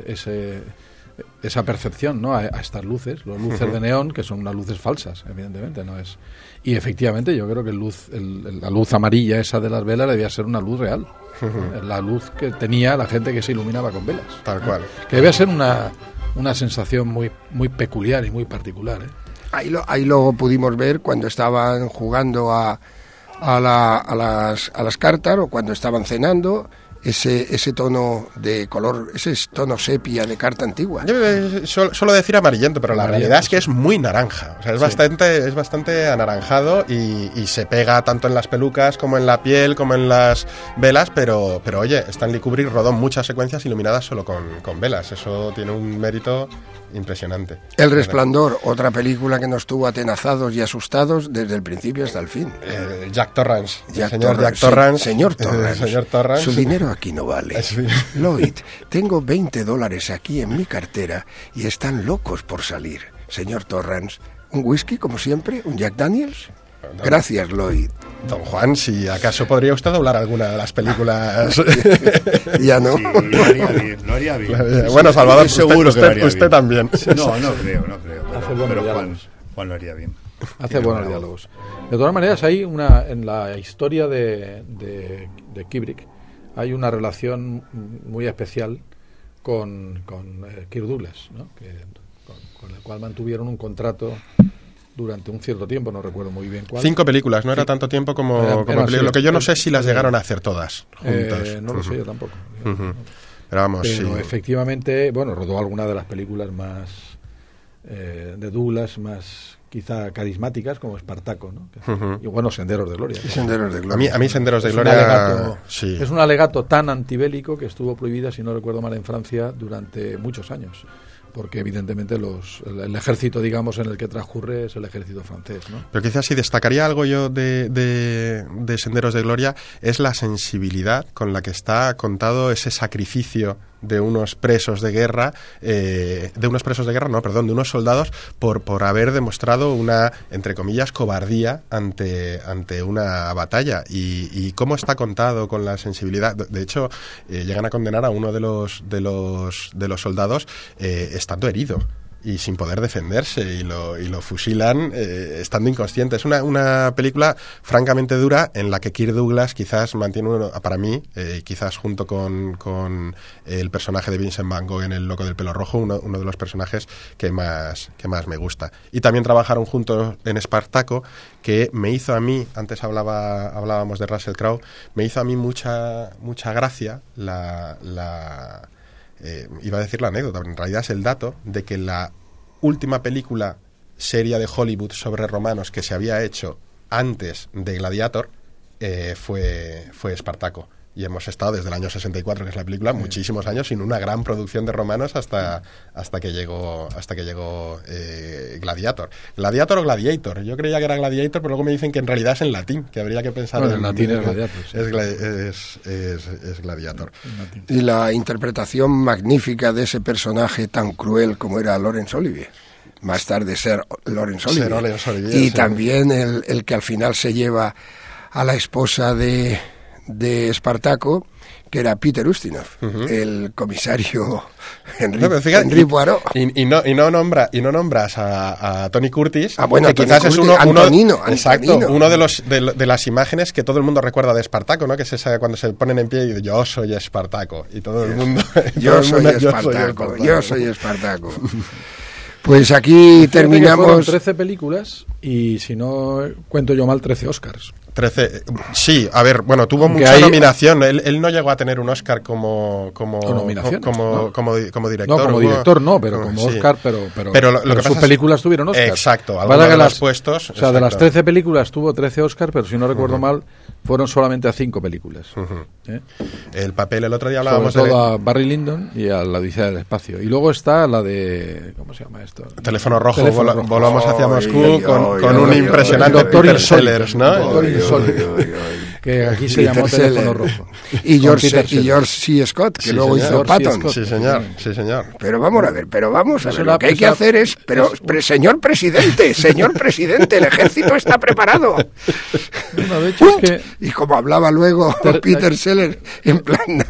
esa percepción, ¿no? A estas luces, las luces de neón, que son unas luces falsas, evidentemente, no es. Y efectivamente, yo creo que la luz amarilla esa de las velas debía ser una luz real, la luz que tenía la gente que se iluminaba con velas. Tal cual. Que debía ser una sensación muy peculiar y muy particular, ¿eh? Ahí luego pudimos ver cuando estaban jugando a las cartas o cuando estaban cenando, ese tono de color, ese tono sepia de carta antigua. Yo suelo decir amarillento, pero la realidad es que es muy naranja. O sea, es bastante anaranjado y se pega tanto en las pelucas como en la piel, como en las velas, pero oye, Stanley Kubrick rodó muchas secuencias iluminadas solo con velas. Eso tiene un mérito impresionante. El Resplandor, otra película que nos tuvo atenazados y asustados desde el principio hasta el fin. Jack Torrance. Señor Torrance. Su dinero aquí no vale. Lloyd, tengo $20 aquí en mi cartera y están locos por salir. Señor Torrance, ¿un whisky como siempre? ¿Un Jack Daniels? Gracias, Lloyd. Don Juan, si acaso podría usted doblar alguna de las películas. Ya no. Sí, lo haría bien. Bueno, Salvador, seguro que usted también. No creo. Pero Juan lo haría bien. Hace buenos diálogos. De todas maneras, hay en la historia de Kubrick hay una relación muy especial con Kirk Douglas, ¿no? Con el cual mantuvieron un contrato durante un cierto tiempo, no recuerdo muy bien cuál. 5 películas, no era tanto tiempo como lo que yo no sé si las llegaron a hacer todas juntas. No lo sé yo tampoco. Pero vamos, pero efectivamente, bueno, rodó alguna de las películas más de Douglas, más quizá carismáticas, como Espartaco, ¿no? Y bueno, Senderos de Gloria. A mí Senderos de Gloria es un alegato tan antibélico que estuvo prohibida, si no recuerdo mal, en Francia durante muchos años, porque evidentemente el ejército, digamos, en el que transcurre es el ejército francés, ¿no? Pero quizás si destacaría algo yo de Senderos de Gloria es la sensibilidad con la que está contado ese sacrificio de unos presos de guerra, de unos soldados por haber demostrado una, entre comillas, cobardía ante una batalla, y cómo está contado con la sensibilidad. De hecho, llegan a condenar a uno de los soldados estando herido. y sin poder defenderse, y lo fusilan estando inconsciente. Es una película francamente dura, en la que Kirk Douglas quizás mantiene, para mí, quizás junto con el personaje de Vincent Van Gogh en El loco del pelo rojo, uno de los personajes que más me gusta. Y también trabajaron juntos en Espartaco, que me hizo a mí, antes hablábamos de Russell Crowe, me hizo a mí mucha gracia iba a decir la anécdota, pero en realidad es el dato de que la última película seria de Hollywood sobre romanos que se había hecho antes de Gladiator fue Espartaco. Y hemos estado desde el año 64, que es la película, muchísimos años sin una gran producción de romanos hasta que llegó Gladiator. ¿Gladiator o Gladiator? Yo creía que era Gladiator, pero luego me dicen que en realidad es en latín, que habría que pensar en latín. Es Gladiator. Sí. Es Gladiator. Y la interpretación magnífica de ese personaje tan cruel como era Laurence Olivier. Más tarde ser Laurence Olivier. Y también el que al final se lleva a la esposa de Espartaco, que era Peter Ustinov, el comisario Henry Poirot. Y no nombras a Tony Curtis, bueno, que quizás Curtis, es uno de las imágenes que todo el mundo recuerda de Espartaco, ¿no? Que es esa cuando se ponen en pie y dicen, yo soy Espartaco, y todo el mundo yo soy Espartaco. Pues aquí terminamos. Fueron 13 películas y, si no cuento yo mal, 13 Oscars. 13, sí, a ver, bueno, tuvo mucha nominación. Él no llegó a tener un Oscar como director. No, como director no, pero como Oscar, pero lo que sus películas tuvieron Oscar. Exacto, algunos de los puestos. O sea, de las 13 películas tuvo 13 Oscar, pero si no recuerdo mal, fueron solamente a 5 películas. El papel, el otro día hablábamos sobre todo a Barry Lyndon y a La Odisea del Espacio. Y luego está la de, ¿cómo se llama esto? Teléfono Rojo, volvamos hacia Moscú con un impresionante Peter Sellers, ¿no? Que aquí se llamó Teléfono Rojo. Y George C. Scott, que luego hizo Patton. Sí, señor. Pero vamos a ver, lo que hay que hacer es, señor presidente, el ejército está preparado. No, de hecho es que... Y como hablaba luego Peter Sellers, en plan...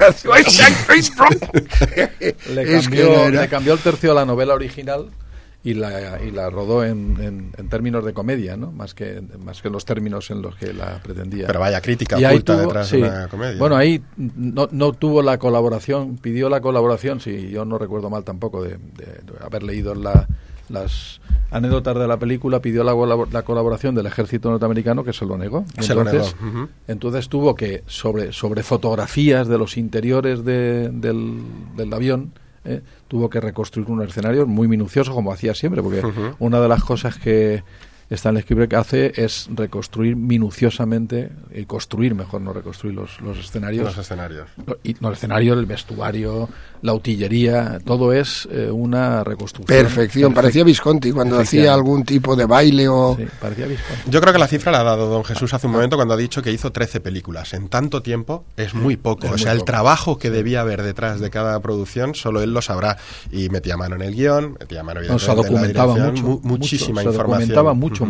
Le cambió el tercio a la novela original y la rodó en términos de comedia, ¿no? Más que los términos en los que la pretendía. Pero vaya crítica oculta detrás de una comedia. Bueno, ahí no tuvo la colaboración, pidió la colaboración, si yo no recuerdo mal tampoco, de haber leído las anécdotas de la película, pidió la colaboración del ejército norteamericano, que se lo negó. Entonces tuvo que, sobre fotografías de los interiores del avión, tuvo que reconstruir un escenario muy minucioso, como hacía siempre, porque una de las cosas que Stanley Kubrick hace es reconstruir minuciosamente, y construir, mejor no reconstruir los escenarios. Los escenarios. El escenario, el vestuario, la utillería, todo es una reconstrucción. Perfección. Parecía Visconti cuando hacía algún tipo de baile o... Sí, parecía Visconti. Yo creo que la cifra la ha dado don Jesús hace un momento cuando ha dicho que hizo 13 películas. En tanto tiempo es muy poco. El trabajo que debía haber detrás de cada producción, solo él lo sabrá. Y metía mano en el guión, evidentemente se documentaba en la dirección, muchísima información. Se documentaba mucho.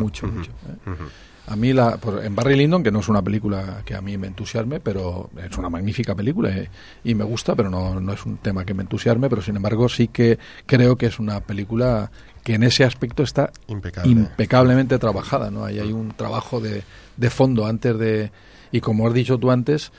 A mí en Barry Lyndon, que no es una película que a mí me entusiasme, pero es una magnífica película y me gusta, pero no es un tema que me entusiasme, pero sin embargo sí que creo que es una película que en ese aspecto está impecablemente trabajada, ¿no? Ahí hay un trabajo de fondo antes de... Y como has dicho tú antes,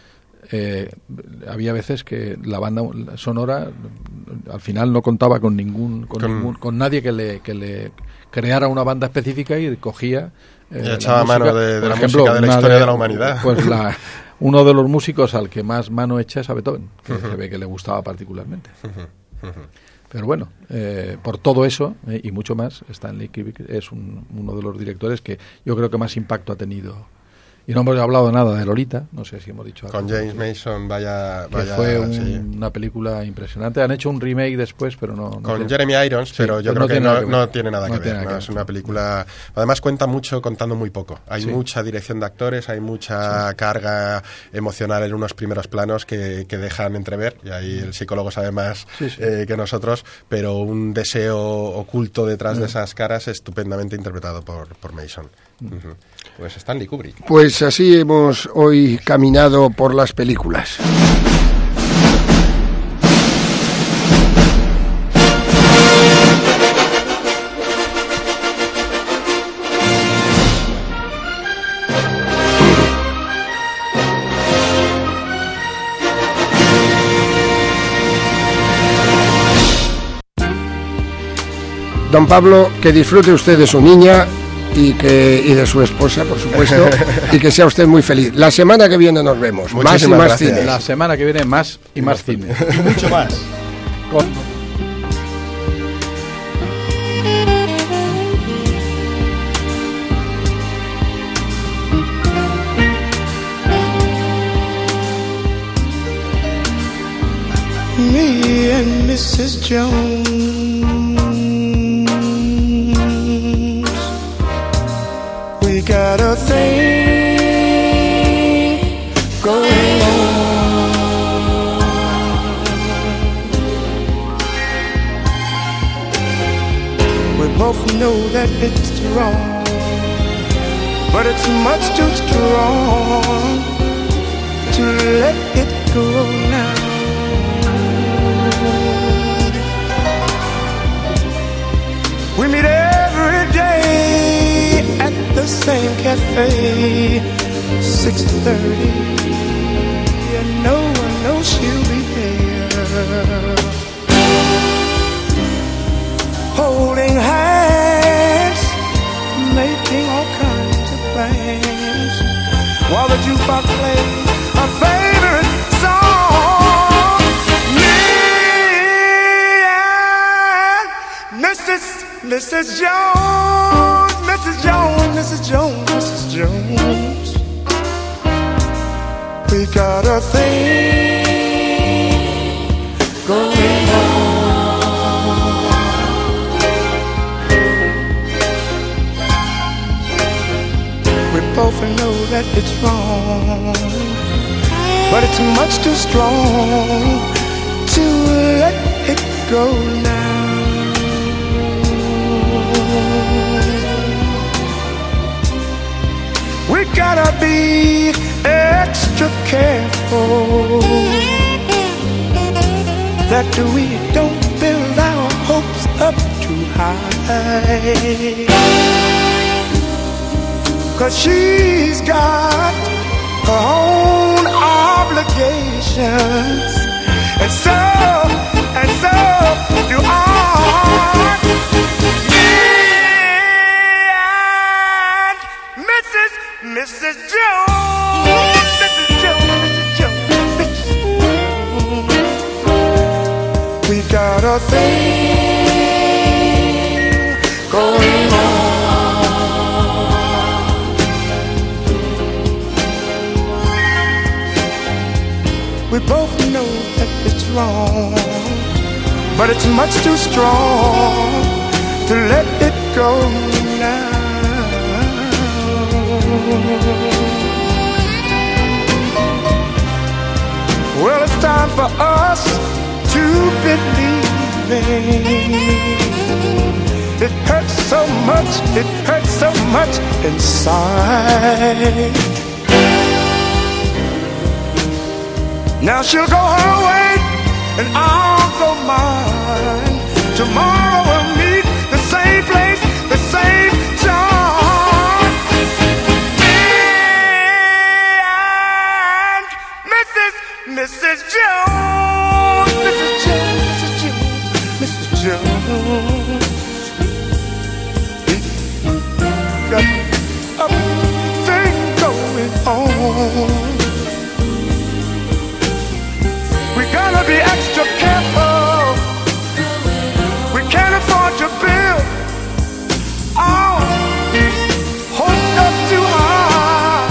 había veces que la banda sonora al final no contaba con nadie que le creara una banda específica y cogía y echaba mano de la música de la historia de la humanidad. Pues uno de los músicos al que más mano echa es a Beethoven, que se ve que le gustaba particularmente. Pero bueno, por todo eso y mucho más, Stanley Kubrick es uno de los directores que yo creo que más impacto ha tenido. Y no hemos hablado nada de Lolita, no sé si hemos dicho algo. Con James Mason, vaya fue una película impresionante. Han hecho un remake después, pero no con Jeremy Irons, pero yo creo que no tiene nada que ver. Es una película... Además cuenta mucho contando muy poco. Hay mucha dirección de actores, hay mucha carga emocional en unos primeros planos que dejan entrever, y ahí el psicólogo sabe más que nosotros, pero un deseo oculto detrás de esas caras estupendamente interpretado por Mason. Pues Stanley Kubrick. Pues así hemos hoy caminado por las películas. Don Pablo, que disfrute usted de su niña y de su esposa, por supuesto, y que sea usted muy feliz. La semana que viene nos vemos. Muchísimas más y más gracias. cine. La semana que viene más y más cine. Y mucho más. Me and Mrs. Jones, we got a thing going on. We both know that it's wrong, but it's much too strong to let it go now. We meet every day at the same cafe, 6:30. And no one knows she'll be there, holding hands, making all kinds of plans, while the jukebox plays our favorite song. Me and Mrs. Jones, Mrs. Jones, Mrs. Jones, Mrs. Jones, we got a thing going on. We both know that it's wrong, but it's much too strong to let it go now. We gotta be extra careful that we don't build our hopes up too high, 'cause she's got her own obligations, and so do I. Mrs. Jones, Mrs. Jones, Mrs. Jones, Mrs. Jones, we got a thing going on. We both know that it's wrong, but it's much too strong to let it go now. Well, it's time for us to believe it hurts so much inside. Now she'll go her way and I'll go mine. Tomorrow we'll meet the same place, the same time. Mrs. Jones, Mrs. Jones, Mrs. Jones, we got a thing going on.